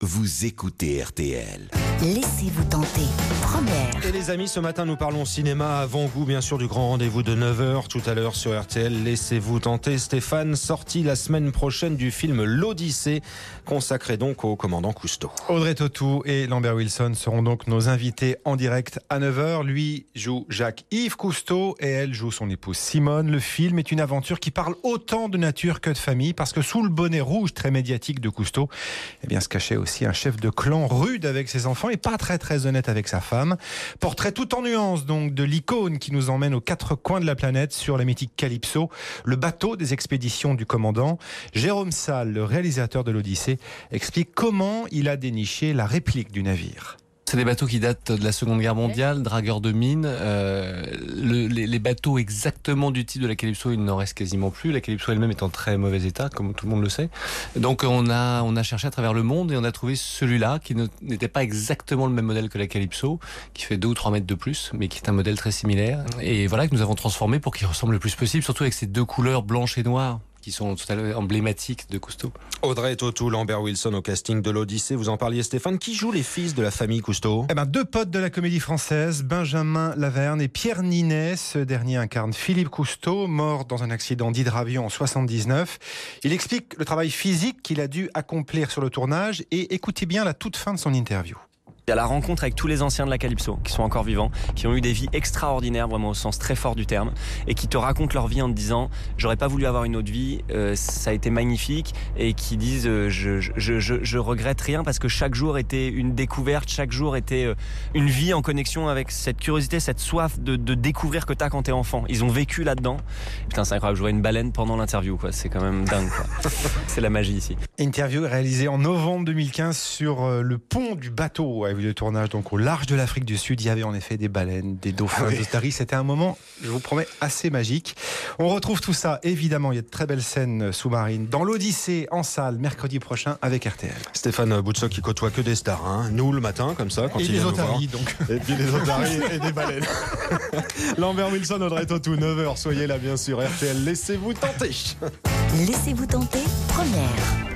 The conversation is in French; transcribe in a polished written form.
vous écoutez RTL. Laissez-vous tenter. Première. Et les amis, ce matin nous parlons cinéma, avant-goût bien sûr du grand rendez-vous de 9h tout à l'heure sur RTL. Laissez-vous tenter. Stéphane, sorti la semaine prochaine du film L'Odyssée, consacré donc au commandant Cousteau. Audrey Tautou et Lambert Wilson seront donc nos invités en direct à 9h. Lui joue Jacques-Yves Cousteau et elle joue son épouse Simone. Le film est une aventure qui parle autant de nature que de famille, parce que sous le bonnet rouge très médiatique de Cousteau, eh bien, se cachait aussi un chef de clan rude avec ses enfants et pas très honnête avec sa femme. Portrait tout en nuances donc de l'icône qui nous emmène aux quatre coins de la planète sur la mythique Calypso, le bateau des expéditions du commandant. Jérôme Salle, le réalisateur de l'Odyssée, explique comment il a déniché la réplique du navire. C'est des bateaux qui datent de la Seconde Guerre mondiale, dragueurs de mines. Les bateaux exactement du type de la Calypso, il n'en reste quasiment plus. La Calypso elle-même est en très mauvais état, comme tout le monde le sait. Donc on a cherché à travers le monde et on a trouvé celui-là qui n'était pas exactement le même modèle que la Calypso, qui fait 2 ou 3 mètres de plus, mais qui est un modèle très similaire. Et voilà, que nous avons transformé pour qu'il ressemble le plus possible, surtout avec ces 2 couleurs blanches et noires, qui sont tout à fait emblématiques de Cousteau. Audrey Tautou, Lambert Wilson au casting de l'Odyssée. Vous en parliez, Stéphane. Qui joue les fils de la famille Cousteau ? 2 potes de la comédie française, Benjamin Laverne et Pierre Ninet. Ce dernier incarne Philippe Cousteau, mort dans un accident d'hydravion en 79. Il explique le travail physique qu'il a dû accomplir sur le tournage et écoutez bien la toute fin de son interview. Il y a la rencontre avec tous les anciens de la Calypso qui sont encore vivants, qui ont eu des vies extraordinaires, vraiment au sens très fort du terme, et qui te racontent leur vie en te disant j'aurais pas voulu avoir une autre vie, ça a été magnifique, et qui disent je regrette rien parce que chaque jour était une découverte, chaque jour était une vie en connexion avec cette curiosité, cette soif de découvrir que t'as quand t'es enfant. Ils ont vécu là-dedans. Putain, c'est incroyable, je vois une baleine pendant l'interview, quoi. C'est quand même dingue, quoi. C'est la magie ici. Interview réalisée en novembre 2015 sur le pont du bateau de tournage, donc au large de l'Afrique du Sud. Il y avait en effet des baleines, des dauphins, des otaries. C'était un moment, je vous promets, assez magique. On retrouve tout ça, évidemment, il y a de très belles scènes sous-marines dans l'Odyssée en salle mercredi prochain avec RTL. Stéphane Boutsock qui côtoie que des stars, hein. Nous le matin, comme ça, quand et il les vient nous voir. otaries, donc. Et puis les otaries et des baleines. Lambert Wilson, Audrey Tautou, 9h, soyez là bien sûr. RTL, laissez-vous tenter. Laissez-vous tenter. Première.